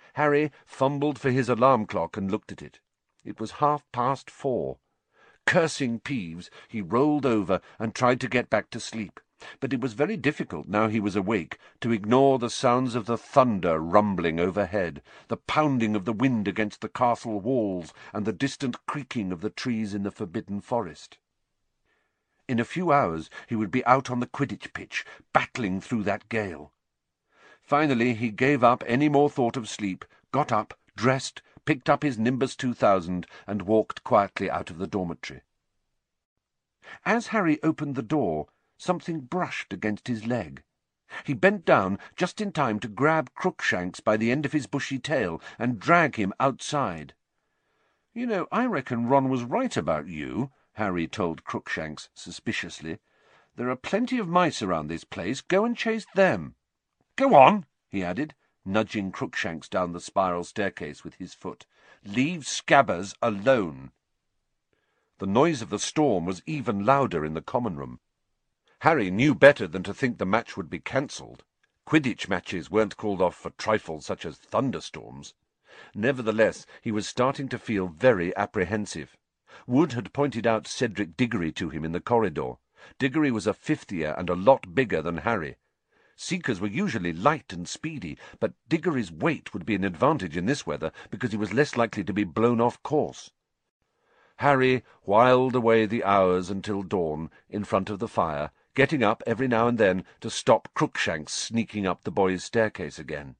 Harry fumbled for his alarm clock and looked at it. It was 4:30. Cursing Peeves, he rolled over and tried to get back to sleep, but it was very difficult, now he was awake, to ignore the sounds of the thunder rumbling overhead, the pounding of the wind against the castle walls, and the distant creaking of the trees in the forbidden forest. In a few hours he would be out on the Quidditch pitch, battling through that gale. Finally he gave up any more thought of sleep, got up, dressed, picked up his Nimbus 2000, and walked quietly out of the dormitory. As Harry opened the door, something brushed against his leg. He bent down just in time to grab Crookshanks by the end of his bushy tail and drag him outside. "You know, I reckon Ron was right about you," Harry told Crookshanks suspiciously. "There are plenty of mice around this place. Go and chase them. Go on," he added, nudging Crookshanks down the spiral staircase with his foot. "Leave Scabbers alone." The noise of the storm was even louder in the common room. Harry knew better than to think the match would be cancelled. Quidditch matches weren't called off for trifles such as thunderstorms. Nevertheless, he was starting to feel very apprehensive. Wood had pointed out Cedric Diggory to him in the corridor. Diggory was a 5th year and a lot bigger than Harry. Seekers were usually light and speedy, but Diggory's weight would be an advantage in this weather because he was less likely to be blown off course. Harry whiled away the hours until dawn in front of the fire, getting up every now and then to stop Crookshanks sneaking up the boys' staircase again.